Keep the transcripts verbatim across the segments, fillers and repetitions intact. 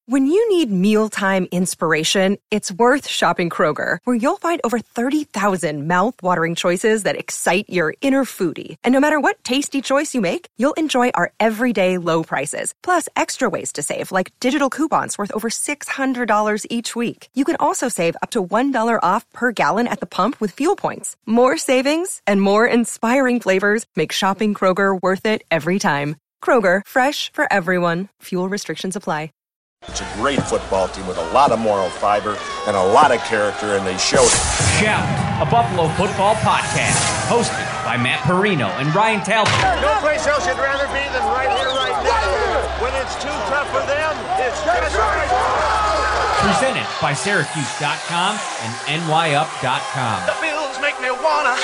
When you need mealtime inspiration, it's worth shopping Kroger, where you'll find over thirty thousand mouth-watering choices that excite your inner foodie. And no matter what tasty choice you make, you'll enjoy our everyday low prices, plus extra ways to save, like digital coupons worth over six hundred dollars each week. You can also save up to one dollar off per gallon at the pump with fuel points. More savings and more inspiring flavors make shopping Kroger worth it every time. Kroger, fresh for everyone. Fuel restrictions apply. It's a great football team with a lot of moral fiber and a lot of character, and they showed it. Shout, a Buffalo football podcast, hosted by Matt Perino and Ryan Talbot. No place else you'd rather be than right here, right now. When it's too tough for them, it's just right. Presented by Syracuse dot com and N Y up dot com. The Bills make me wanna.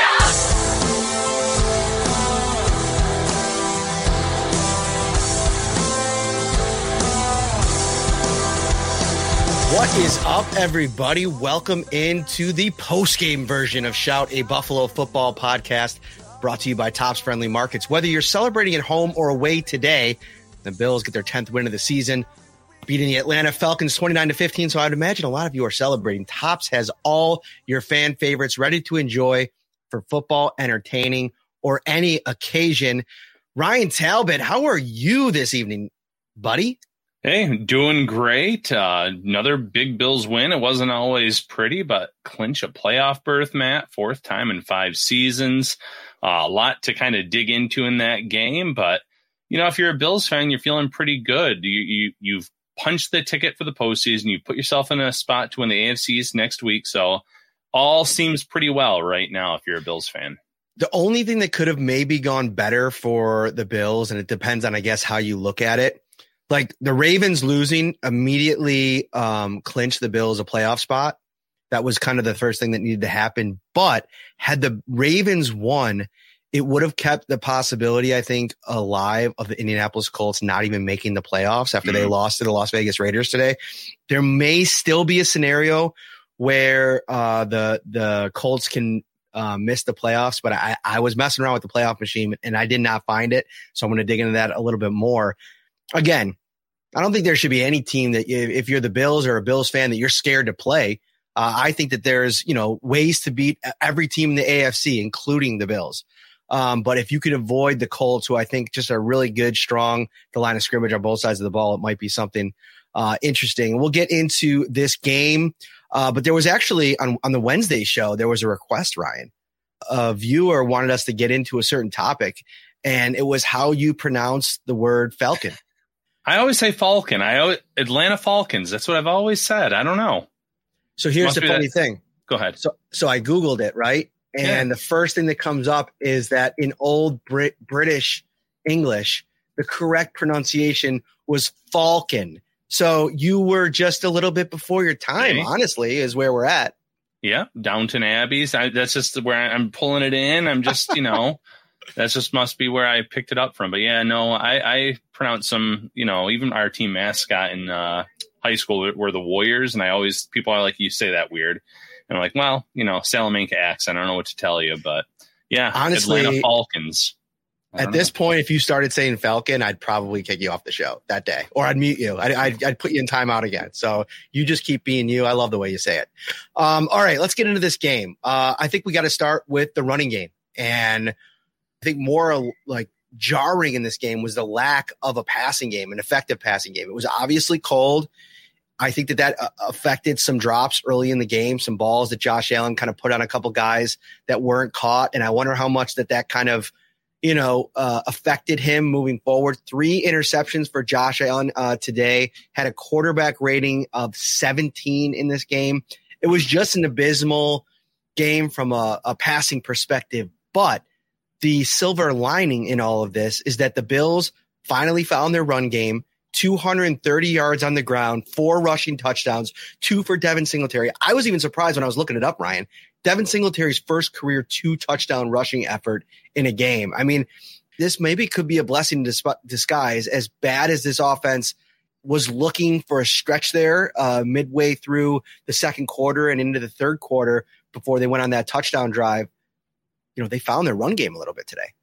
What is up, everybody? Welcome into the post-game version of Shout, a Buffalo football podcast brought to you by Tops Friendly Markets. Whether you're celebrating at home or away today, the Bills get their tenth win of the season, beating the Atlanta Falcons twenty-nine to fifteen. So I'd imagine a lot of you are celebrating. Tops has all your fan favorites ready to enjoy for football, entertaining, or any occasion. Ryan Talbot, how are you this evening, buddy? Hey, doing great. Uh, another big Bills win. It wasn't always pretty, but clinch a playoff berth, Matt. Fourth time in five seasons. Uh, a lot to kind of dig into in that game. But, you know, if you're a Bills fan, you're feeling pretty good. You, you, you've punched the ticket for the postseason. You put yourself in a spot to win the A F C East next week. So all seems pretty well right now if you're a Bills fan. The only thing that could have maybe gone better for the Bills, and it depends on, I guess, how you look at it, like the Ravens losing immediately um, clinched the Bills a playoff spot. That was kind of the first thing that needed to happen. But had the Ravens won, it would have kept the possibility, I think, alive of the Indianapolis Colts not even making the playoffs after mm-hmm. they lost to the Las Vegas Raiders today. There may still be a scenario where uh, the the Colts can uh, miss the playoffs, but I, I was messing around with the playoff machine and I did not find it. So I'm going to dig into that a little bit more. Again, I don't think there should be any team that if you're the Bills or a Bills fan that you're scared to play. Uh, I think that there's, you know, ways to beat every team in the A F C, including the Bills. Um, but if you could avoid the Colts, who I think just are really good, strong, the line of scrimmage on both sides of the ball, it might be something uh, interesting. We'll get into this game. Uh, but there was actually on, on the Wednesday show, there was a request, Ryan. A viewer wanted us to get into a certain topic, and it was how you pronounce the word Falcon. I always say Falcon. I always, Atlanta Falcons. That's what I've always said. I don't know. So here's the funny that. thing. Go ahead. So so I Googled it, right? And yeah. the first thing that comes up is that in old Brit- British English, the correct pronunciation was Falcon. So you were just a little bit before your time, okay. honestly, is where we're at. Yeah, Downton Abbeys. I, that's just where I'm pulling it in. I'm just, you know, that's just must be where I picked it up from. But yeah, no, I, I pronounce some, you know, even our team mascot in uh, high school were the Warriors. And I always, people are like, you say that weird. And I'm like, well, you know, Salamanca accent. I don't know what to tell you. But yeah, honestly, Atlanta Falcons. At this know. point, if you started saying Falcon, I'd probably kick you off the show that day, or I'd mute you. I'd, I'd, I'd put you in timeout again. So you just keep being you. I love the way you say it. Um, all right, let's get into this game. Uh, I think we got to start with the running game. And I think more like jarring in this game was the lack of a passing game, an effective passing game. It was obviously cold. I think that that uh, affected some drops early in the game, some balls that Josh Allen kind of put on a couple guys that weren't caught. And I wonder how much that that kind of, you know, uh, affected him moving forward. Three interceptions for Josh Allen uh, today, had a quarterback rating of seventeen in this game. It was just an abysmal game from a, a passing perspective. But the silver lining in all of this is that the Bills finally found their run game, two hundred thirty yards on the ground, four rushing touchdowns, two for Devin Singletary. I was even surprised when I was looking it up, Ryan. Devin Singletary's first career two touchdown rushing effort in a game. I mean, this maybe could be a blessing in disguise. As bad as this offense was looking for a stretch there uh, midway through the second quarter and into the third quarter before they went on that touchdown drive, you know, they found their run game a little bit today.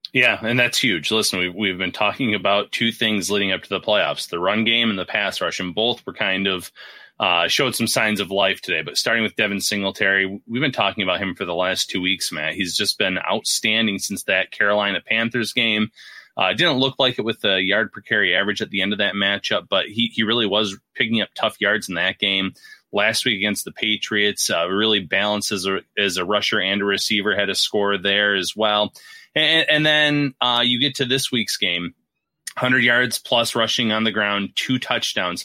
Yeah, and that's huge. Listen, we've, we've been talking about two things leading up to the playoffs, the run game and the pass rush, and both were kind of uh, showed some signs of life today. But starting with Devin Singletary, we've been talking about him for the last two weeks, Matt. He's just been outstanding since that Carolina Panthers game. Uh, it didn't look like it with the yard per carry average at the end of that matchup, but he, he really was picking up tough yards in that game. Last week against the Patriots, uh, really balanced as a, as a rusher and a receiver, had a score there as well. And, and then uh, you get to this week's game, one hundred yards plus rushing on the ground, two touchdowns.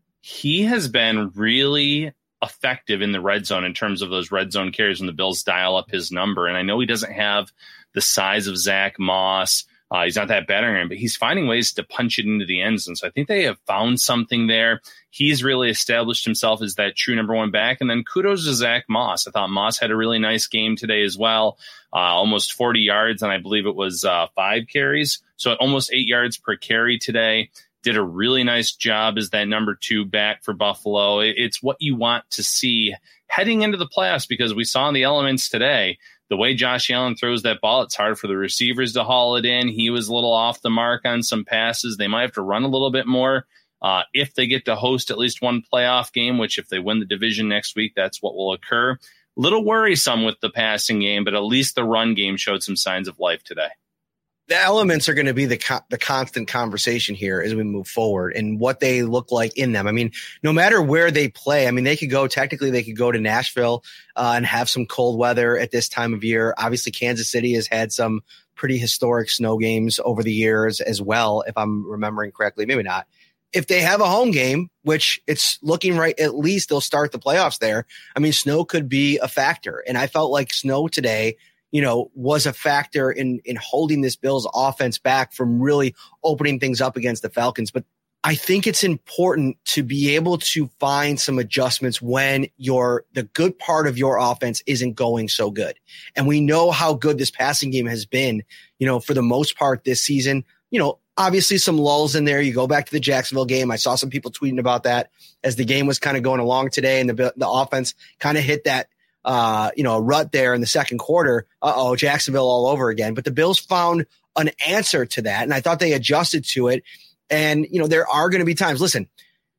He has been really effective in the red zone in terms of those red zone carries when the Bills dial up his number. And I know he doesn't have the size of Zach Moss. Uh, he's not that battering, but he's finding ways to punch it into the end zone. So I think they have found something there. He's really established himself as that true number one back. And then kudos to Zach Moss. I thought Moss had a really nice game today as well. Uh, almost forty yards, and I believe it was uh, five carries. So almost eight yards per carry today. Did a really nice job as that number two back for Buffalo. It, it's what you want to see heading into the playoffs, because we saw in the elements today, the way Josh Allen throws that ball, it's hard for the receivers to haul it in. He was a little off the mark on some passes. They might have to run a little bit more uh, if they get to host at least one playoff game, which if they win the division next week, that's what will occur. A little worrisome with the passing game, but at least the run game showed some signs of life today. The elements are going to be the co- the constant conversation here as we move forward and what they look like in them. I mean, no matter where they play, I mean, they could go, technically they could go to Nashville uh, and have some cold weather at this time of year. Obviously, Kansas City has had some pretty historic snow games over the years as well, if I'm remembering correctly. Maybe not. If they have a home game, which it's looking right, at least they'll start the playoffs there. I mean, snow could be a factor. And I felt like snow today, you know, was a factor in, in holding this Bills offense back from really opening things up against the Falcons. But I think it's important to be able to find some adjustments when your, the good part of your offense isn't going so good. And we know how good this passing game has been, you know, for the most part this season. You know, obviously some lulls in there. You go back to the Jacksonville game. I saw some people tweeting about that as the game was kind of going along today, and the, the offense kind of hit that, Uh, you know, a rut there in the second quarter. Uh-oh, Jacksonville all over again. But the Bills found an answer to that, and I thought they adjusted to it. And, you know, there are going to be times, listen,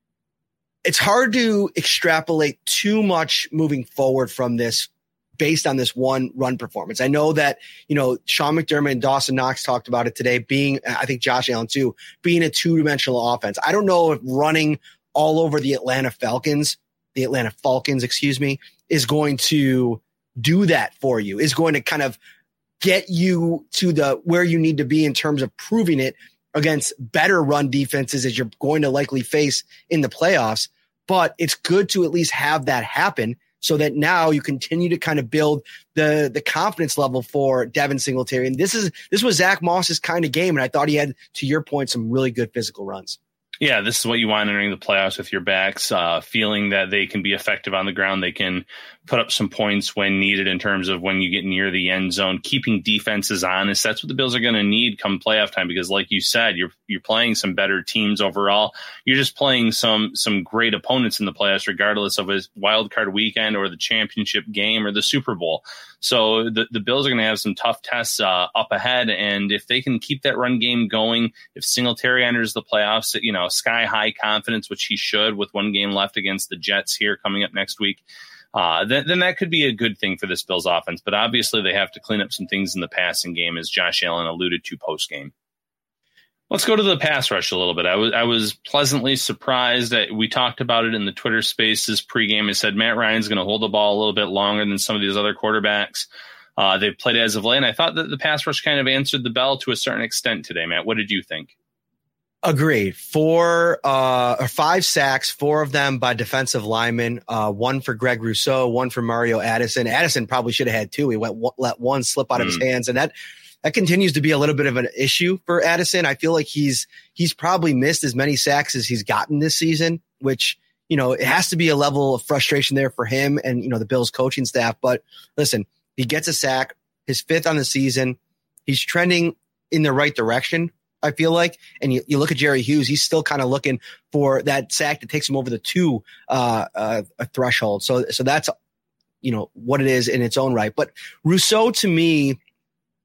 it's hard to extrapolate too much moving forward from this based on this one run performance. I know that, you know, Sean McDermott and Dawson Knox talked about it today being, I think Josh Allen too, being a two-dimensional offense. I don't know if running all over the Atlanta Falcons, the Atlanta Falcons, excuse me, is going to do that for you, is going to kind of get you to the where you need to be in terms of proving it against better run defenses as you're going to likely face in the playoffs. But it's good to at least have that happen so that now you continue to kind of build the the confidence level for Devin Singletary. And this is this was Zach Moss's kind of game. And I thought he had, to your point, some really good physical runs. Yeah, this is what you want entering the playoffs with your backs, uh, feeling that they can be effective on the ground. They can put up some points when needed in terms of when you get near the end zone, keeping defenses honest. That's what the Bills are going to need come playoff time, because like you said, you're you're playing some better teams overall. You're just playing some some great opponents in the playoffs, regardless of a wild card weekend or the championship game or the Super Bowl. So the, the Bills are going to have some tough tests uh, up ahead. And if they can keep that run game going, if Singletary enters the playoffs, you know, sky high confidence, which he should with one game left against the Jets here coming up next week, uh, then, then that could be a good thing for this Bills offense. But obviously they have to clean up some things in the passing game, as Josh Allen alluded to post game. Let's go to the pass rush a little bit. I was I was pleasantly surprised that we talked about it in the Twitter Spaces pregame. I said Matt Ryan's going to hold the ball a little bit longer than some of these other quarterbacks. Uh, they've played as of late, and I thought that the pass rush kind of answered the bell to a certain extent today. Matt, what did you think? Agreed. Four uh, or five sacks, four of them by defensive linemen, uh, one for Greg Rousseau, one for Mario Addison. Addison probably should have had two. He went let one slip out of mm. his hands, and that that continues to be a little bit of an issue for Addison. I feel like he's he's probably missed as many sacks as he's gotten this season, which, you know, it has to be a level of frustration there for him and, you know, the Bills coaching staff. But listen, he gets a sack, his fifth on the season. He's trending in the right direction, I feel like. And you, you look at Jerry Hughes, he's still kind of looking for that sack that takes him over the two uh, uh, threshold. So, so that's, you know, what it is in its own right. But Rousseau, to me,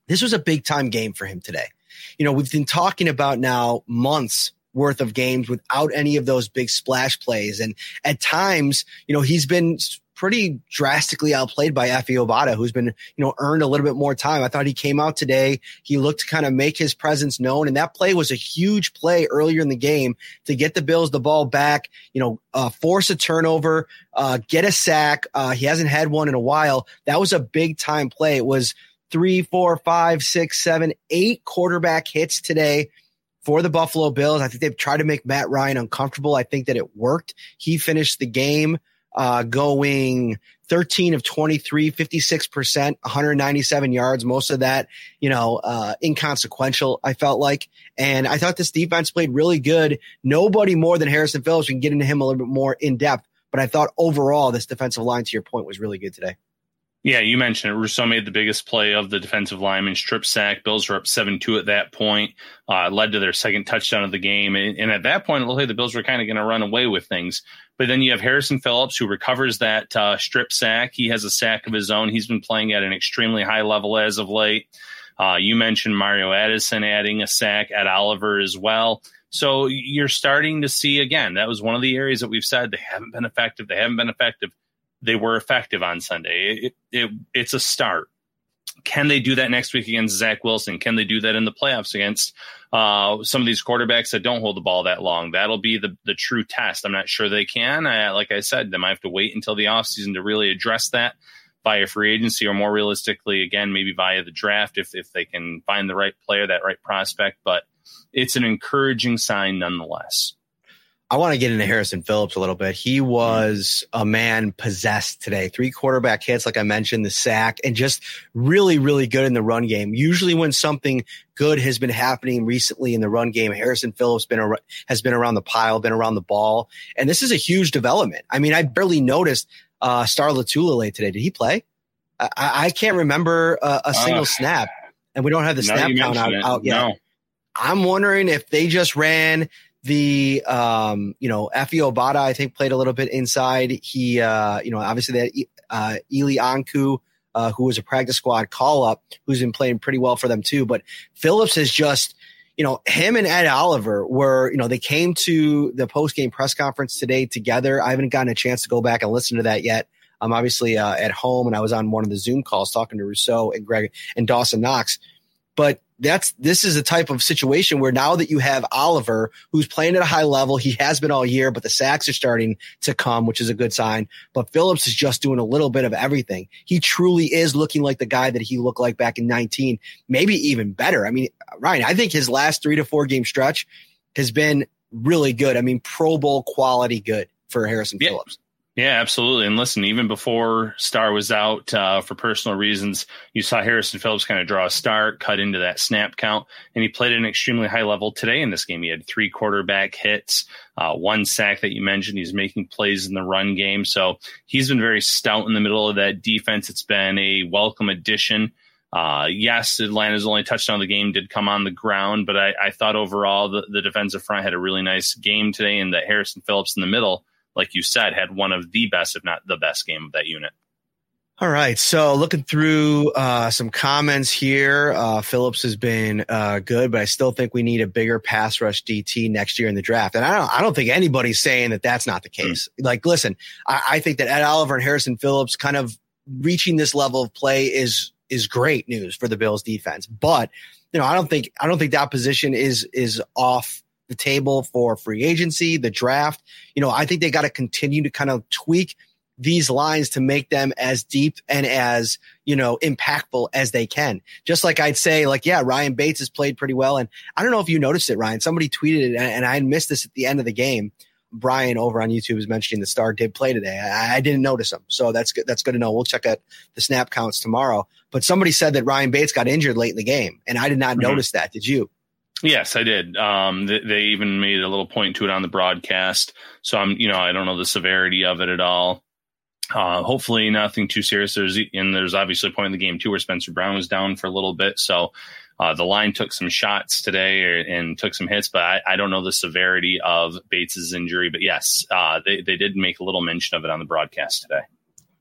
this was a big time game for him today. You know, we've been talking about now months worth of games without any of those big splash plays. And at times, you know, he's been pretty drastically outplayed by Efe Obada, who's been, you know, earned a little bit more time. I thought he came out today. He looked to kind of make his presence known. And that play was a huge play earlier in the game to get the Bills the ball back, you know, uh, force a turnover, uh, get a sack. Uh, he hasn't had one in a while. That was a big time play. It was three, four, five, six, seven, eight quarterback hits today for the Buffalo Bills. I think they've tried to make Matt Ryan uncomfortable. I think that it worked. He finished the game uh, going thirteen of twenty-three, fifty-six percent, one hundred ninety-seven yards. Most of that, you know, uh, inconsequential, I felt like. And I thought this defense played really good. Nobody more than Harrison Phillips. We can get into him a little bit more in depth. But I thought overall this defensive line, to your point, was really good today. Yeah, you mentioned it. Rousseau made the biggest play of the defensive lineman, strip sack. Bills were up seven two at that point, uh, led to their second touchdown of the game. And, and at that point, it looked like the Bills were kind of going to run away with things. But then you have Harrison Phillips, who recovers that uh, strip sack. He has a sack of his own. He's been playing at an extremely high level as of late. Uh, you mentioned Mario Addison adding a sack, Ed Oliver as well. So you're starting to see, again, that was one of the areas that we've said they haven't been effective. They haven't been effective. They were effective on Sunday. It, it, it's a start. Can they do that next week against Zach Wilson? Can they do that in the playoffs against uh, some of these quarterbacks that don't hold the ball that long? That'll be the, the true test. I'm not sure they can. I, like I said, they might have to wait until the offseason to really address that via free agency, or more realistically, again, maybe via the draft if, if they can find the right player, that right prospect. But it's an encouraging sign nonetheless. I want to get into Harrison Phillips a little bit. He was a man possessed today. Three quarterback hits, like I mentioned, the sack, and just really, really good in the run game. Usually when something good has been happening recently in the run game, Harrison Phillips been ar- has been around the pile, been around the ball. And this is a huge development. I mean, I barely noticed uh, Star Latulele today. Did he play? I, I can't remember a, a single uh, snap, and we don't have the snap count out, out yet. No. I'm wondering if they just ran the, um, you know, Efe Obada, I think, played a little bit inside. He, uh, you know, obviously that uh, Eli Anku, uh, who was a practice squad call-up, who's been playing pretty well for them too. But Phillips is just, you know, him and Ed Oliver were, you know, they came to the post-game press conference today together. I haven't gotten a chance to go back and listen to that yet. I'm obviously uh, at home, and I was on one of the Zoom calls talking to Rousseau and Greg and Dawson Knox. But that's this is a type of situation where now that you have Oliver, who's playing at a high level, he has been all year, but the sacks are starting to come, which is a good sign. But Phillips is just doing a little bit of everything. He truly is looking like the guy that he looked like back in nineteen, maybe even better. I mean, Ryan, I think his last three to four game stretch has been really good. I mean, Pro Bowl quality good for Harrison yeah. Phillips. Yeah, absolutely. And listen, even before Starr was out uh, for personal reasons, you saw Harrison Phillips kind of draw a start, cut into that snap count, and he played at an extremely high level today in this game. He had three quarterback hits, uh, one sack that you mentioned. He's making plays in the run game. So he's been very stout in the middle of that defense. It's been a welcome addition. Uh, yes, Atlanta's only touchdown of the game did come on the ground, but I, I thought overall the, the defensive front had a really nice game today, and that Harrison Phillips in the middle, like you said, had one of the best, if not the best game of that unit. All right. So looking through uh, some comments here, uh, Phillips has been uh, good, but I still think we need a bigger pass rush D T next year in the draft. And I don't, I don't think anybody's saying that that's not the case. Mm. Like, listen, I, I think that Ed Oliver and Harrison Phillips kind of reaching this level of play is, is great news for the Bills defense. But, you know, I don't think, I don't think that position is, is off the table for free agency, the draft. You know, I think they got to continue to kind of tweak these lines to make them as deep and as, you know, impactful as they can. Just like I'd say, like, yeah, Ryan Bates has played pretty well. And I don't know if you noticed it, Ryan, somebody tweeted it and I missed this at the end of the game. Brian over on YouTube is mentioning the Star did play today. I, I didn't notice him. So that's good. That's good to know. We'll check out the snap counts tomorrow, but somebody said that Ryan Bates got injured late in the game and I did not mm-hmm. notice that. Did you? Yes, I did. Um, they, they even made a little point to it on the broadcast. So I'm, you know, I don't know the severity of it at all. Uh, hopefully nothing too serious. There's, and there's obviously a point in the game too where Spencer Brown was down for a little bit. So uh, the line took some shots today or, and took some hits, but I, I don't know the severity of Bates's injury. But yes, uh, they, they did make a little mention of it on the broadcast today.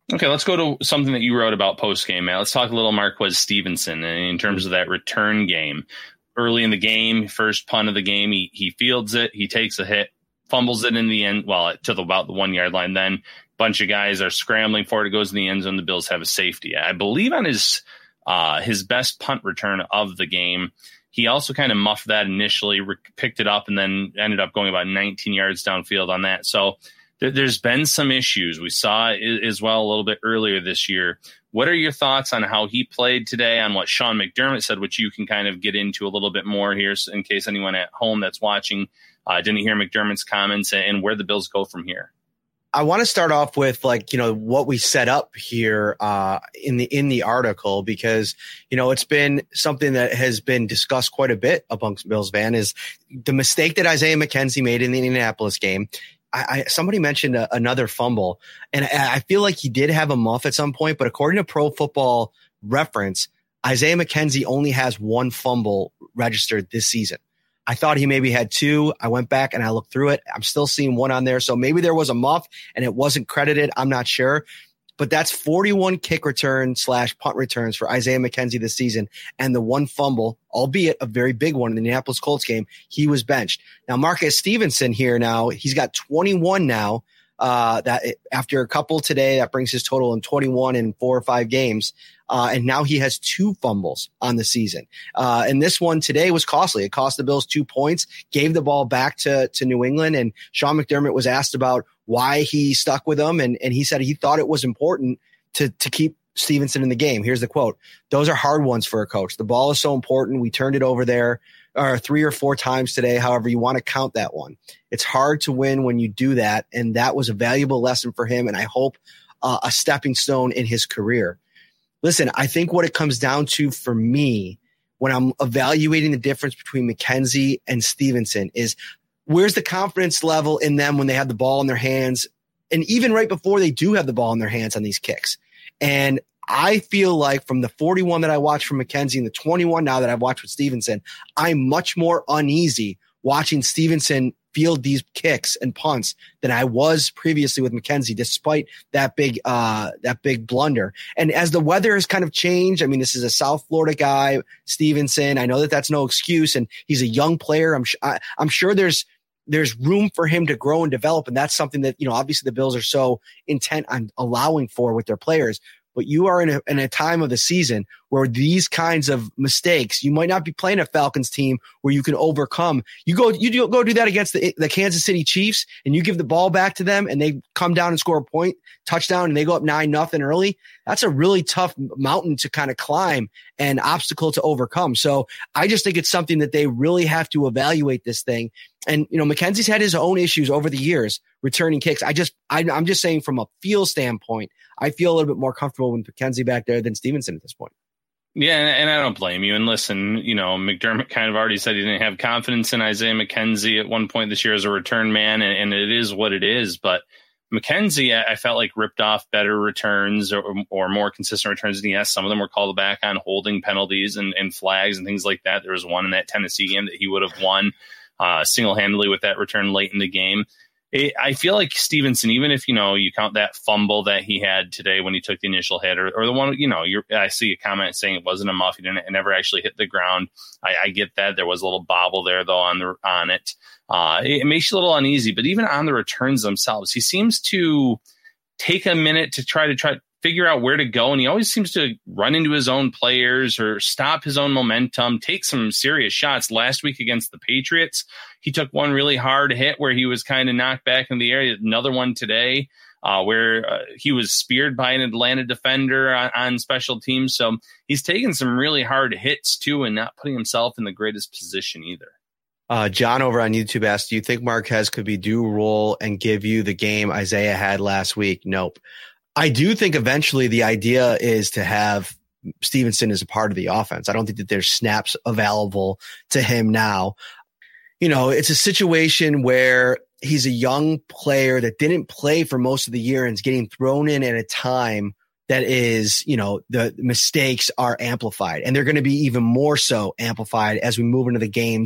Okay, let's go to something that you wrote about post-game, Matt. Let's talk a little Marquez Stevenson in terms of that return game. Early in the game, first punt of the game, he, he fields it, he takes a hit, fumbles it in the end, well, to the, about the one-yard line. Then a bunch of guys are scrambling for it. It goes in the end zone. The Bills have a safety. I believe on his uh, his best punt return of the game, he also kind of muffed that initially, re- picked it up, and then ended up going about nineteen yards downfield on that. So th- there's been some issues. We saw it as well a little bit earlier this year. What are your thoughts on how he played today, on what Sean McDermott said, which you can kind of get into a little bit more here in case anyone at home that's watching uh, didn't hear McDermott's comments, and where the Bills go from here? I want to start off with, like, you know, what we set up here uh, in the in the article, because, you know, it's been something that has been discussed quite a bit amongst Bills fan is the mistake that Isaiah McKenzie made in the Indianapolis game. I, I somebody mentioned a, another fumble, and I, I feel like he did have a muff at some point, but according to Pro Football Reference, Isaiah McKenzie only has one fumble registered this season. I thought he maybe had two. I went back and I looked through it. I'm still seeing one on there. So maybe there was a muff and it wasn't credited. I'm not sure. But that's forty-one kick return slash punt returns for Isaiah McKenzie this season. And the one fumble, albeit a very big one in the Indianapolis Colts game, he was benched. Now, Marquez Stevenson here now, he's got twenty-one now. Uh, that after a couple today, that brings his total in twenty-one in four or five games. Uh, and now he has two fumbles on the season. Uh, and this one today was costly. It cost the Bills two points, gave the ball back to, to New England. And Sean McDermott was asked about why he stuck with them. And, and he said he thought it was important to, to keep Stevenson in the game. Here's the quote. "Those are hard ones for a coach. The ball is so important. We turned it over there or three or four times today. However you want to count that one. It's hard to win when you do that. And that was a valuable lesson for him. And I hope uh, a stepping stone in his career." Listen, I think what it comes down to for me when I'm evaluating the difference between McKenzie and Stevenson is where's the confidence level in them when they have the ball in their hands, and even right before they do have the ball in their hands on these kicks. And I feel like from the forty-one that I watched from McKenzie and the twenty-one now that I've watched with Stevenson, I'm much more uneasy watching Stevenson field these kicks and punts than I was previously with McKenzie, despite that big, uh, that big blunder. And as the weather has kind of changed, I mean, this is a South Florida guy, Stevenson. I know that that's no excuse, and he's a young player. I'm, I, I'm sure there's, there's room for him to grow and develop. And that's something that, you know, obviously the Bills are so intent on allowing for with their players. But you are in a, in a time of the season where these kinds of mistakes, you might not be playing a Falcons team where you can overcome. You go, you do, go do that against the, the Kansas City Chiefs, and you give the ball back to them and they come down and score a point touchdown and they go up nine nothing early. That's a really tough mountain to kind of climb and obstacle to overcome. So I just think it's something that they really have to evaluate this thing. And, you know, McKenzie's had his own issues over the years returning kicks. I just, I, I'm just saying from a feel standpoint, I feel a little bit more comfortable with McKenzie back there than Stevenson at this point. Yeah, and I don't blame you. And listen, you know, McDermott kind of already said he didn't have confidence in Isaiah McKenzie at one point this year as a return man, and, and it is what it is. But McKenzie, I felt like ripped off better returns or, or more consistent returns than he has. Some of them were called back on holding penalties and, and flags and things like that. There was one in that Tennessee game that he would have won uh, single-handedly with that return late in the game. It, I feel like Stevenson, even if, you know, you count that fumble that he had today when he took the initial hit, or, or the one, you know, you're, I see a comment saying it wasn't a muff. He didn't, it never actually hit the ground. I, I get that. There was a little bobble there, though, on the on it. Uh, it, it makes you a little uneasy. But even on the returns themselves, he seems to take a minute to try to try figure out where to go. And he always seems to run into his own players or stop his own momentum, take some serious shots. Last week against the Patriots, he took one really hard hit where he was kind of knocked back in the air. Another one today uh, where uh, he was speared by an Atlanta defender on, on special teams. So he's taken some really hard hits too, and not putting himself in the greatest position either. Uh, John over on YouTube asked, do you think Marquez could be due role and give you the game Isaiah had last week? Nope. I do think eventually the idea is to have Stevenson as a part of the offense. I don't think that there's snaps available to him now. You know, it's a situation where he's a young player that didn't play for most of the year and is getting thrown in at a time that is, you know, the mistakes are amplified, and they're going to be even more so amplified as we move into the games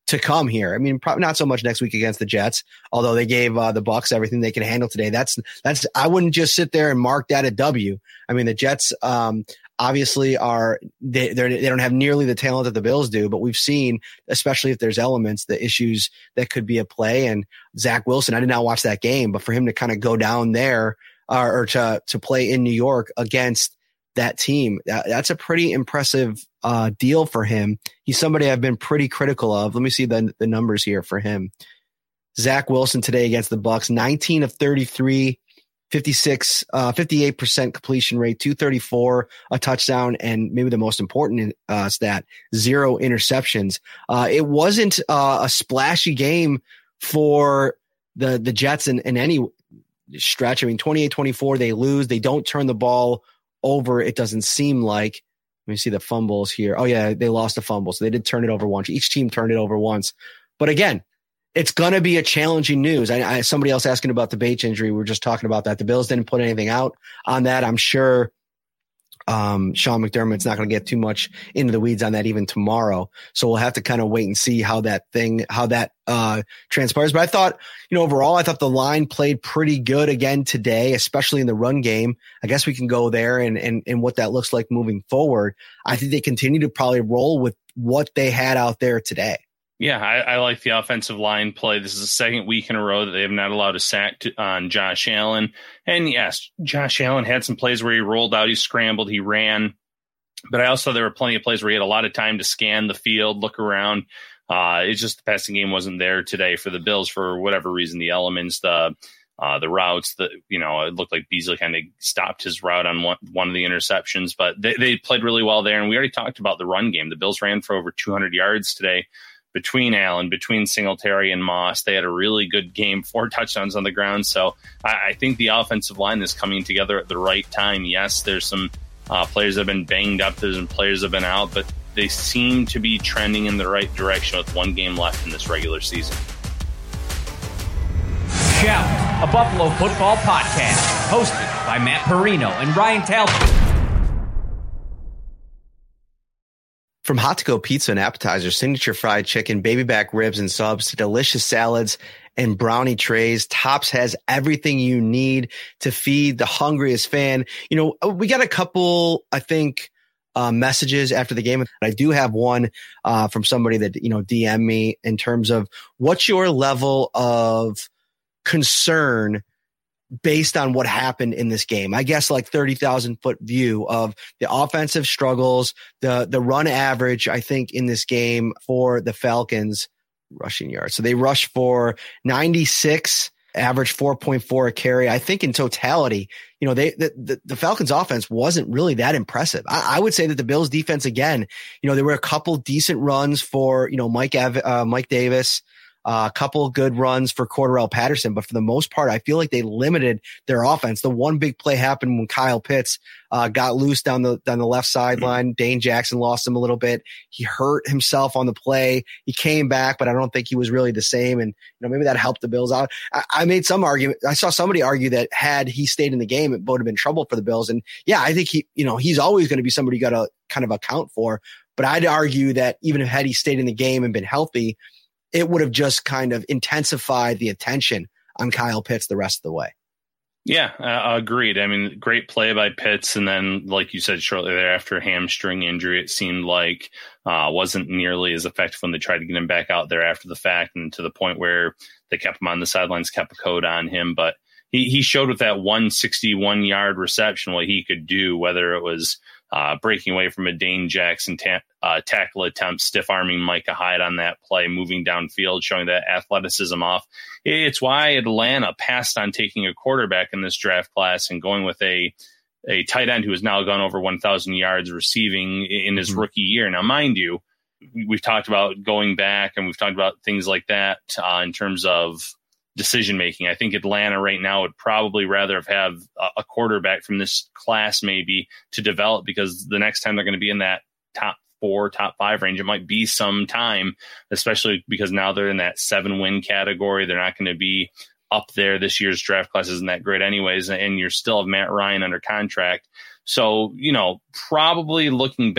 to come here. I mean, probably not so much next week against the Jets, although they gave uh, the Bucs everything they can handle today. That's that's I wouldn't just sit there and mark that a W. I mean, the Jets um, obviously are they they're, they don't have nearly the talent that the Bills do, but we've seen, especially if there's elements, the issues that could be at play. And Zach Wilson, I did not watch that game, but for him to kind of go down there uh, or to to play in New York against that team, that, that's a pretty impressive uh, deal for him. He's somebody I've been pretty critical of. Let me see the, the numbers here for him. Zach Wilson today against the Bucs, nineteen of thirty-three, fifty-six, uh, fifty-eight percent completion rate, two thirty-four, a touchdown, and maybe the most important uh, stat, zero interceptions. Uh, it wasn't uh, a splashy game for the, the Jets in, in any stretch. I mean, twenty-eight twenty-four, they lose. They don't turn the ball over, it doesn't seem like. Let me see the fumbles here. Oh, yeah, they lost a fumble. So they did turn it over once. Each team turned it over once. But again, it's going to be a challenging news. I, I somebody else asking about the Bates injury. We were just talking about that. The Bills didn't put anything out on that. I'm sure um, Sean McDermott's not going to get too much into the weeds on that even tomorrow. So we'll have to kind of wait and see how that thing, how that uh, transpires. But I thought, you know, overall, I thought the line played pretty good again today, especially in the run game. I guess we can go there and, and, and what that looks like moving forward. I think they continue to probably roll with what they had out there today. Yeah, I, I like the offensive line play. This is the second week in a row that they have not allowed a sack to, on Josh Allen. And yes, Josh Allen had some plays where he rolled out, he scrambled, he ran. But I also, there were plenty of plays where he had a lot of time to scan the field, look around. Uh, it's just the passing game wasn't there today for the Bills for whatever reason. The elements, the uh, the routes, the you know, it looked like Beasley kind of stopped his route on one, one of the interceptions. But they, they played really well there. And we already talked about the run game. The Bills ran for over two hundred yards today. Between Allen, between Singletary and Moss, they had a really good game, four touchdowns on the ground. So I, I think the offensive line is coming together at the right time. Yes, there's some uh, players that have been banged up, there's some players that have been out, but they seem to be trending in the right direction with one game left in this regular season. Shout, a Buffalo football podcast, hosted by Matt Perino and Ryan Talbot. From hot to go pizza and appetizers, signature fried chicken, baby back ribs and subs, to delicious salads and brownie trays, Tops has everything you need to feed the hungriest fan. You know, we got a couple, I think, uh, messages after the game. I do have one uh, from somebody that, you know, D M me in terms of what's your level of concern based on what happened in this game. I guess like thirty thousand foot view of the offensive struggles, the, the run average, I think in this game for the Falcons rushing yards. So they rushed for ninety-six, average four point four a carry. I think in totality, you know, they, the, the, the Falcons offense wasn't really that impressive. I, I would say that the Bills defense, again, you know, there were a couple decent runs for, you know, Mike, uh, Mike Davis, Uh, a couple of good runs for Cordarrelle Patterson, but for the most part, I feel like they limited their offense. The one big play happened when Kyle Pitts uh, got loose down the down the left sideline. Dane Jackson lost him a little bit. He hurt himself on the play. He came back, but I don't think he was really the same. And you know, maybe that helped the Bills out. I, I made some argument. I saw somebody argue that had he stayed in the game, it would have been trouble for the Bills. And yeah, I think he, you know, he's always going to be somebody you got to kind of account for. But I'd argue that even if had he stayed in the game and been healthy, it would have just kind of intensified the attention on Kyle Pitts the rest of the way. Yeah, uh, agreed. I mean, great play by Pitts. And then, like you said, shortly thereafter, hamstring injury, it seemed like uh, wasn't nearly as effective when they tried to get him back out there after the fact, and to the point where they kept him on the sidelines, kept a code on him. But he, he showed with that one sixty-one yard reception what he could do, whether it was Uh, breaking away from a Dane Jackson ta- uh, tackle attempt, stiff arming Micah Hyde on that play, moving downfield, showing that athleticism off. It's why Atlanta passed on taking a quarterback in this draft class and going with a a tight end who has now gone over one thousand yards receiving in his mm-hmm. rookie year. Now, mind you, we've talked about going back and we've talked about things like that uh, in terms of decision making. I think Atlanta right now would probably rather have, have a quarterback from this class maybe to develop, because the next time they're going to be in that top four, top five range, it might be some time, especially because now they're in that seven win category. They're not going to be up there. This year's draft class isn't that great anyways, and you're still have Matt Ryan under contract. So, you know, probably looking back,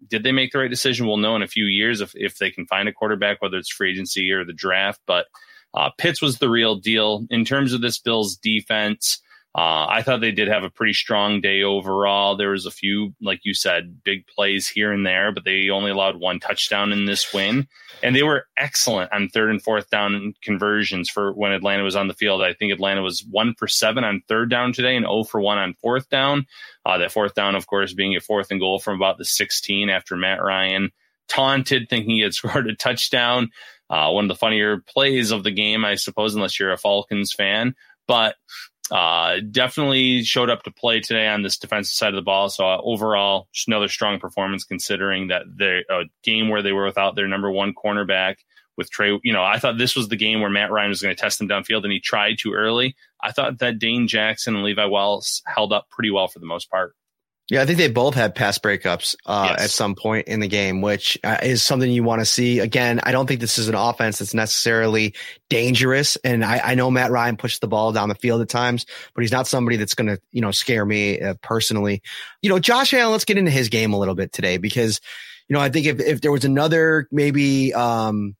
did they make the right decision? We'll know in a few years if, if they can find a quarterback, whether it's free agency or the draft. But uh, Pitts was the real deal. In terms of this Bills defense, Uh, I thought they did have a pretty strong day overall. There was a few, like you said, big plays here and there, but they only allowed one touchdown in this win. And they were excellent on third and fourth down conversions for when Atlanta was on the field. I think Atlanta was one for seven on third down today and zero for one on fourth down. Uh, that fourth down, of course, being a fourth and goal from about the sixteen after Matt Ryan taunted, thinking he had scored a touchdown. Uh, one of the funnier plays of the game, I suppose, unless you're a Falcons fan. But Uh, definitely showed up to play today on this defensive side of the ball. So uh, overall, just another strong performance considering that the uh, game where they were without their number one cornerback with Trey. You know, I thought this was the game where Matt Ryan was going to test them downfield and he tried too early. I thought that Dane Jackson and Levi Wells held up pretty well for the most part. Yeah, I think they both had pass breakups uh, yes. at some point in the game, which uh, is something you want to see. Again, I don't think this is an offense that's necessarily dangerous. And I, I know Matt Ryan pushes the ball down the field at times, but he's not somebody that's going to, you know, scare me uh, personally. You know, Josh Allen, let's get into his game a little bit today because, you know, I think if, if there was another maybe um,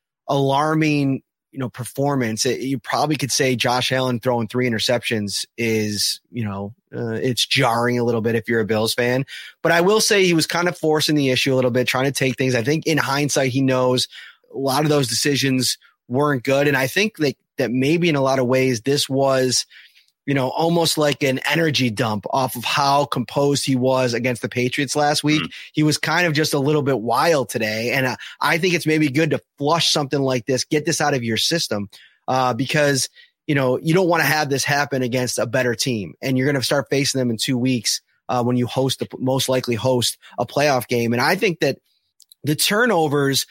alarming you know, performance, it, you probably could say Josh Allen throwing three interceptions is, you know, uh, it's jarring a little bit if you're a Bills fan. But I will say he was kind of forcing the issue a little bit, trying to take things. I think in hindsight, he knows a lot of those decisions weren't good. And I think that, that maybe in a lot of ways, this was, you know, almost like an energy dump off of how composed he was against the Patriots last week. Mm. He was kind of just a little bit wild today. And uh, I think it's maybe good to flush something like this, get this out of your system uh, because, you know, you don't want to have this happen against a better team. And you're going to start facing them in two weeks uh, when you host the most likely host a playoff game. And I think that the turnovers,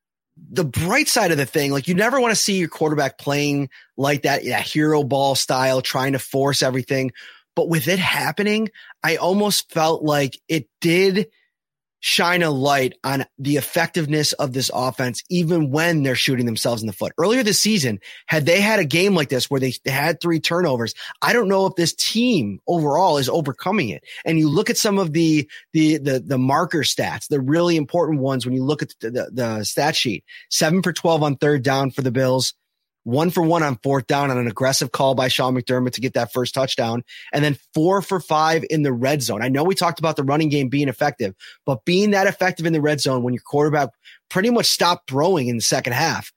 the bright side of the thing, like you never want to see your quarterback playing like that, that hero ball style, trying to force everything. But with it happening, I almost felt like it did shine a light on the effectiveness of this offense, even when they're shooting themselves in the foot. Earlier this season, had they had a game like this where they had three turnovers, I don't know if this team overall is overcoming it. And you look at some of the, the, the, the marker stats, the really important ones when you look at the, the, the stat sheet, seven for twelve on third down for the Bills, one for one on fourth down on an aggressive call by Sean McDermott to get that first touchdown, and then four for five in the red zone. I know we talked about the running game being effective, but being that effective in the red zone when your quarterback pretty much stopped throwing in the second half,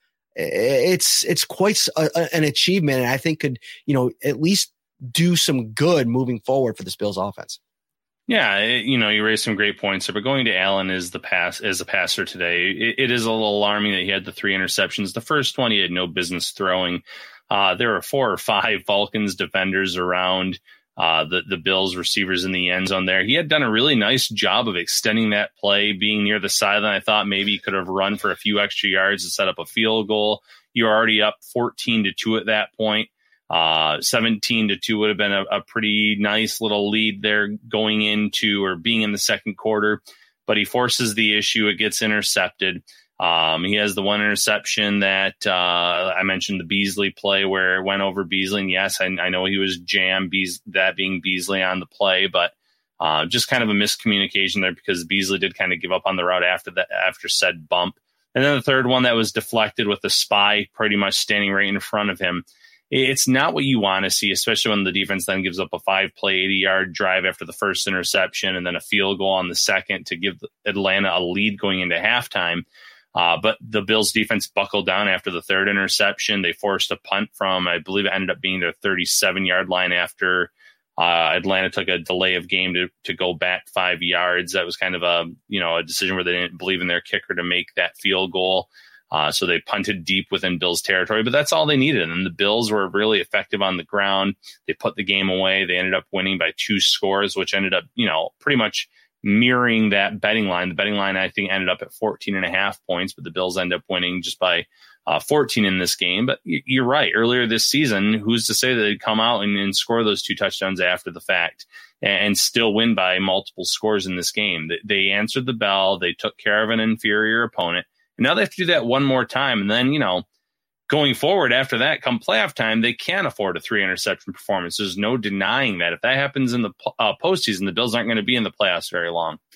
it's it's quite a, a, an achievement, and I think could, you know, at least do some good moving forward for this Bills offense. Yeah, it, you know, you raised some great points there, but going to Allen as the pass as a passer today, it, it is a little alarming that he had the three interceptions. The first one he had no business throwing. Uh, there were four or five Falcons defenders around uh, the the Bills receivers in the end zone there. He had done a really nice job of extending that play, being near the sideline. I thought maybe he could have run for a few extra yards to set up a field goal. You're already up fourteen to two at that point. Uh, seventeen to two would have been a, a pretty nice little lead there going into or being in the second quarter, but he forces the issue. It gets intercepted. Um, he has the one interception that uh, I mentioned, the Beasley play where it went over Beasley. And yes, I, I know he was jammed, Beas- that being Beasley on the play, but uh, just kind of a miscommunication there because Beasley did kind of give up on the route after that, after said bump. And then the third one that was deflected with the spy pretty much standing right in front of him. It's not what you want to see, especially when the defense then gives up a five-play, eighty-yard drive after the first interception and then a field goal on the second to give Atlanta a lead going into halftime. Uh, but the Bills defense buckled down after the third interception. They forced a punt from, I believe it ended up being their thirty-seven-yard line after uh, Atlanta took a delay of game to, to go back five yards. That was kind of a, you know, a decision where they didn't believe in their kicker to make that field goal. Uh, so they punted deep within Bills territory, but that's all they needed. And the Bills were really effective on the ground. They put the game away. They ended up winning by two scores, which ended up, you know, pretty much mirroring that betting line. The betting line, I think, ended up at fourteen and a half points, but the Bills end up winning just by uh, fourteen in this game. But you're right. Earlier this season, who's to say that they'd come out and, and score those two touchdowns after the fact and, and still win by multiple scores in this game? They, they answered the bell. They took care of an inferior opponent. And now they have to do that one more time. And then, you know, going forward after that, come playoff time, they can't afford a three interception performance. There's no denying that. If that happens in the uh, postseason, the Bills aren't going to be in the playoffs very long.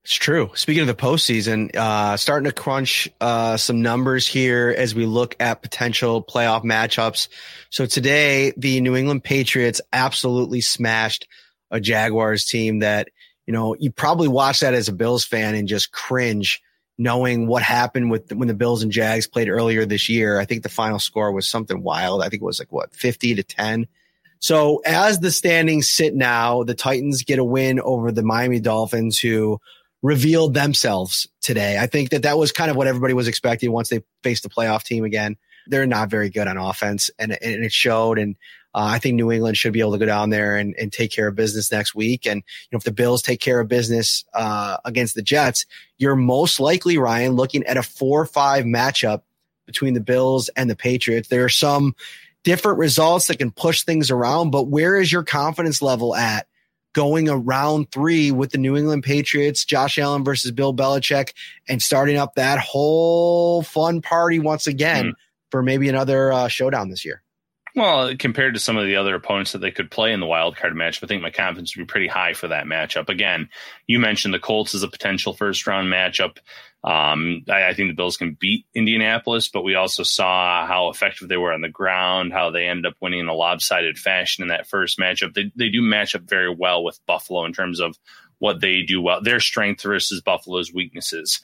It's true. Speaking of the postseason, uh, starting to crunch uh, some numbers here as we look at potential playoff matchups. So today, the New England Patriots absolutely smashed a Jaguars team that, you know, you probably watch that as a Bills fan and just cringe knowing what happened with when the Bills and Jags played earlier this year. I think the final score was something wild. I think it was like, what, fifty to ten. So as the standings sit now, the Titans get a win over the Miami Dolphins, who revealed themselves today. I think that that was kind of what everybody was expecting once they faced the playoff team again. They're not very good on offense, and, and it showed. And uh, I think New England should be able to go down there and, and take care of business next week. And you know, if the Bills take care of business uh, against the Jets, you're most likely, Ryan, looking at a four five matchup between the Bills and the Patriots. There are some different results that can push things around, but where is your confidence level at going around three with the New England Patriots, Josh Allen versus Bill Belichick, and starting up that whole fun party once again mm. for maybe another uh, showdown this year? Well, compared to some of the other opponents that they could play in the wild card matchup, I think my confidence would be pretty high for that matchup. Again, you mentioned the Colts as a potential first round matchup. Um, I, I think the Bills can beat Indianapolis, but we also saw how effective they were on the ground, how they ended up winning in a lopsided fashion in that first matchup. They, they do match up very well with Buffalo in terms of what they do well, their strength versus Buffalo's weaknesses.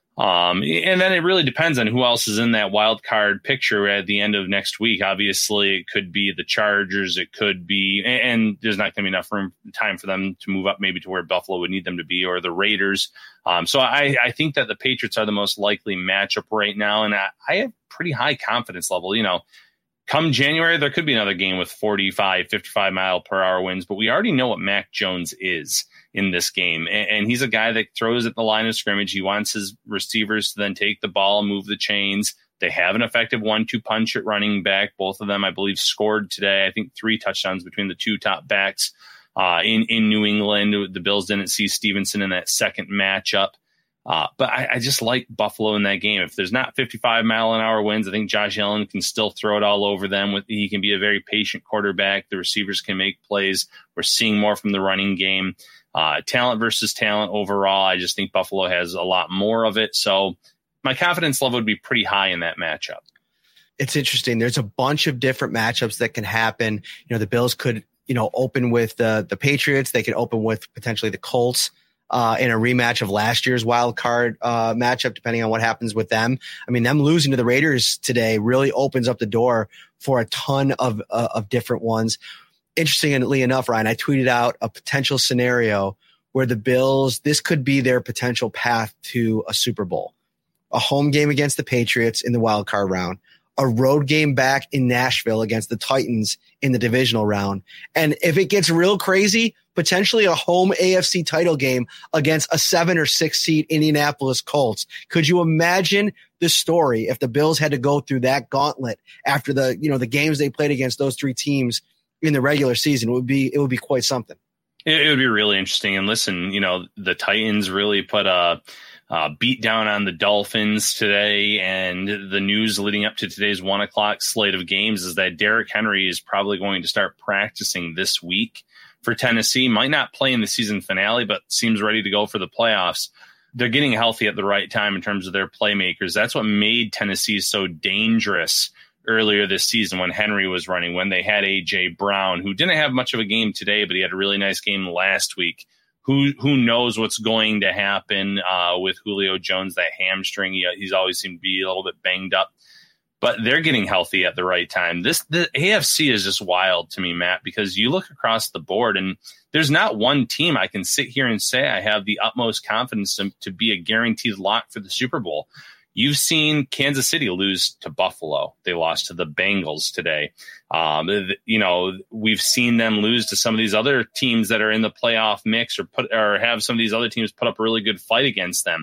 Um, and then it really depends on who else is in that wild card picture at the end of next week. Obviously, it could be the Chargers. It could be, and there's not going to be enough room time for them to move up maybe to where Buffalo would need them to be, or the Raiders. Um, so I, I think that the Patriots are the most likely matchup right now. And I, I have pretty high confidence level. You know, come January, there could be another game with forty-five, fifty-five mile per hour winds, but we already know what Mac Jones is in this game. And, and he's a guy that throws at the line of scrimmage. He wants his receivers to then take the ball, move the chains. They have an effective one two punch at running back. Both of them, I believe, scored today. I think three touchdowns between the two top backs uh, in, in New England. The Bills didn't see Stevenson in that second matchup. Uh, but I, I just like Buffalo in that game. If there's not fifty-five mile an hour winds, I think Josh Allen can still throw it all over them. With He can be a very patient quarterback. The receivers can make plays. We're seeing more from the running game. Uh, talent versus talent overall, I just think Buffalo has a lot more of it. So my confidence level would be pretty high in that matchup. It's interesting. There's a bunch of different matchups that can happen. You know, the Bills could, you know, open with the, the Patriots. They could open with potentially the Colts uh, in a rematch of last year's wild card uh, matchup, depending on what happens with them. I mean, them losing to the Raiders today really opens up the door for a ton of, uh, of different ones. Interestingly enough, Ryan, I tweeted out a potential scenario where the Bills, this could be their potential path to a Super Bowl. A home game against the Patriots in the wild card round, a road game back in Nashville against the Titans in the divisional round. And if it gets real crazy, potentially a home A F C title game against a seven or six seed Indianapolis Colts. Could you imagine the story if the Bills had to go through that gauntlet after the, you know, the games they played against those three teams in the regular season? It would be, it would be quite something. It, it would be really interesting. And listen, you know, the Titans really put a, a beat down on the Dolphins today. And the news leading up to today's one o'clock slate of games is that Derrick Henry is probably going to start practicing this week for Tennessee. Might not play in the season finale, but seems ready to go for the playoffs. They're getting healthy at the right time in terms of their playmakers. That's what made Tennessee so dangerous earlier this season when Henry was running, when they had A J Brown, who didn't have much of a game today, but he had a really nice game last week. Who who knows what's going to happen uh, with Julio Jones, that hamstring. He, he's always seemed to be a little bit banged up. But they're getting healthy at the right time. This the A F C is just wild to me, Matt, because you look across the board and there's not one team I can sit here and say I have the utmost confidence to, to be a guaranteed lock for the Super Bowl. You've seen Kansas City lose to Buffalo. They lost to the Bengals today. Um, you know, we've seen them lose to some of these other teams that are in the playoff mix, or put or have some of these other teams put up a really good fight against them.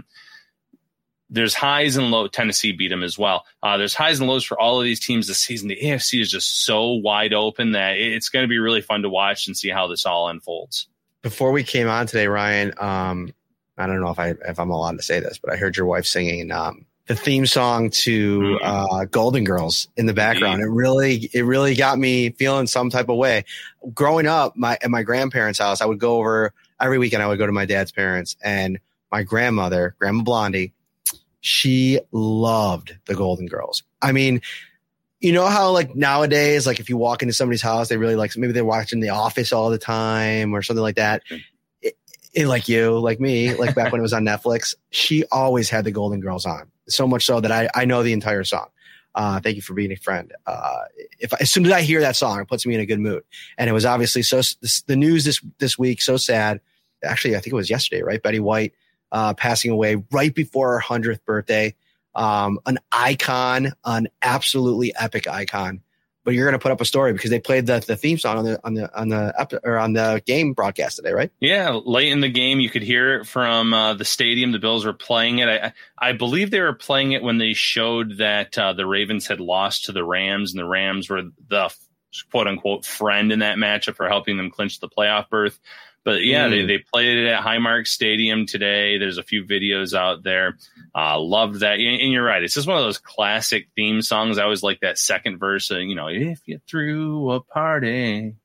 There's highs and lows. Tennessee beat them as well. Uh, there's highs and lows for all of these teams this season. The A F C is just so wide open that it's going to be really fun to watch and see how this all unfolds. Before we came on today, Ryan, um, I don't know if I if I'm allowed to say this, but I heard your wife singing um, the theme song to uh, Golden Girls in the background. It really, it really got me feeling some type of way. Growing up, my at my grandparents' house, I would go over every weekend. I would go to my dad's parents, and my grandmother, Grandma Blondie, she loved the Golden Girls. I mean, you know how like nowadays, like if you walk into somebody's house, they really like, maybe they're watching The Office all the time or something like that. It, it, like you, like me, like back when it was on Netflix, she always had the Golden Girls on. So much so that I, I know the entire song. Uh, thank you for being a friend. Uh, if as soon as I hear that song, it puts me in a good mood. And it was obviously so this, the news this this week so sad. Actually, I think it was yesterday, right? Betty White uh, passing away right before her hundredth birthday. Um, an icon, an absolutely epic icon. But you're going to put up a story because they played the, the theme song on the on the on the or on the game broadcast today, right? Yeah, late in the game, you could hear it from uh, the stadium. The Bills were playing it. I, I believe they were playing it when they showed that uh, the Ravens had lost to the Rams, and the Rams were the quote unquote friend in that matchup for helping them clinch the playoff berth. But yeah, mm. they, they played it at Highmark Stadium today. There's a few videos out there. Uh, loved that. And you're right. It's just one of those classic theme songs. I always like that second verse. Of, you know, if you threw a party,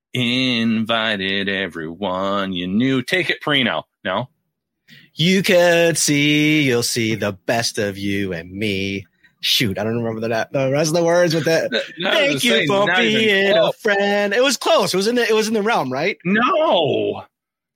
invited everyone you knew. Take it, Perino. No? You could see, you'll see the best of you and me. Shoot, I don't remember the, the rest of the words with that. No, Thank you for being a friend. It was close. It was in the it was in the realm, right? No.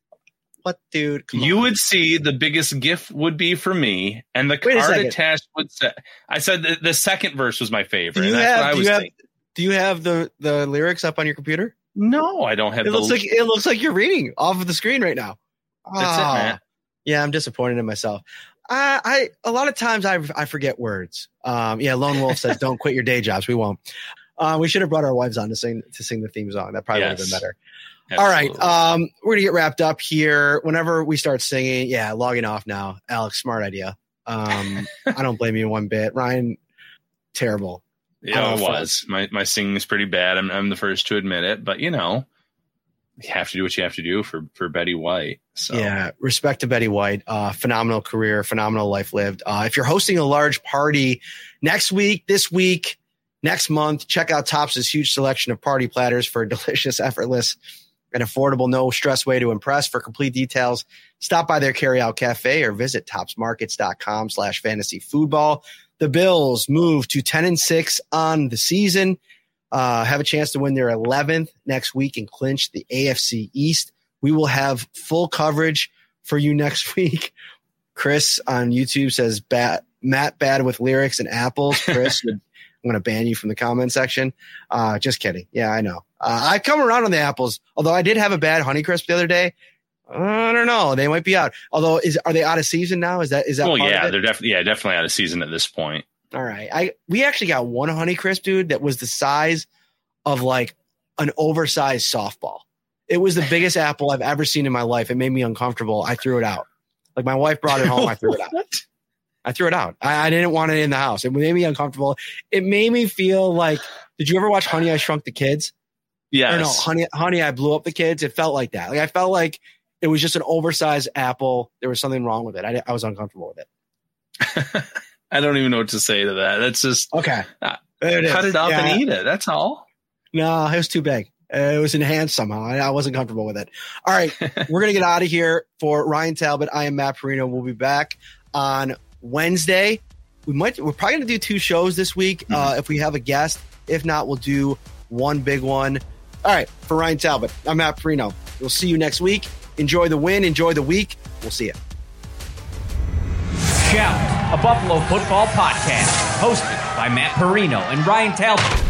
What, dude? You on. would see the biggest gift would be for me, and the Wait card attached would say. I said the, the second verse was my favorite. Do you, and that's have, what I do, was you have, thinking. do you have the, the lyrics up on your computer? No, I don't have. It the looks like it looks like you're reading off of the screen right now. That's oh. it, man. Yeah, I'm disappointed in myself. I, I a lot of times I I forget words. Um, yeah, Lone Wolf says, "Don't quit your day jobs." We won't. Uh, we should have brought our wives on to sing to sing the theme song. That probably yes. would have been better. Absolutely. All right, um, we're gonna get wrapped up here. Whenever we start singing, yeah, logging off now. Alex, smart idea. Um, I don't blame you one bit. Ryan, terrible. Yeah, it was. My my singing is pretty bad. I'm I'm the first to admit it, but you know. You have to do what you have to do for, for Betty White. So yeah, respect to Betty White. Uh, phenomenal career, phenomenal life lived. Uh, if you're hosting a large party next week, this week, next month, check out Tops' huge selection of party platters for a delicious, effortless, and affordable, no stress way to impress. For complete details, stop by their carryout cafe or visit topsmarkets.com slash fantasy foodball. The Bills move to ten and six on the season. Uh, have a chance to win their eleventh next week and clinch the A F C East. We will have full coverage for you next week. Chris on YouTube says, bad, Matt bad with lyrics and apples. Chris, I'm going to ban you from the comment section. Uh, just kidding. Yeah, I know. Uh, I come around on the apples, although I did have a bad Honeycrisp the other day. I don't know. They might be out. Although, is are they out of season now? Is that is that? Well, yeah, they're definitely yeah, definitely out of season at this point. All right. I we actually got one Honeycrisp, dude, that was the size of like an oversized softball. It was the biggest apple I've ever seen in my life. It made me uncomfortable. I threw it out. Like my wife brought it home. I threw it out. I threw it out. I, I didn't want it in the house. It made me uncomfortable. It made me feel like, did you ever watch Honey, I Shrunk the Kids? Yes. Or no, Honey, Honey, I Blew Up the Kids. It felt like that. Like I felt like it was just an oversized apple. There was something wrong with it. I, I was uncomfortable with it. I don't even know what to say to that. That's just okay. Uh, it cut it up yeah. and eat it. That's all. No, it was too big. Uh, it was enhanced somehow. I, I wasn't comfortable with it. All right, we're gonna get out of here. For Ryan Talbot, I am Matt Perino. We'll be back on Wednesday. We might. We're probably gonna do two shows this week mm-hmm. uh, if we have a guest. If not, we'll do one big one. All right, for Ryan Talbot, I'm Matt Perino. We'll see you next week. Enjoy the win. Enjoy the week. We'll see you. Shout, a Buffalo football podcast, hosted by Matt Perino and Ryan Talbot.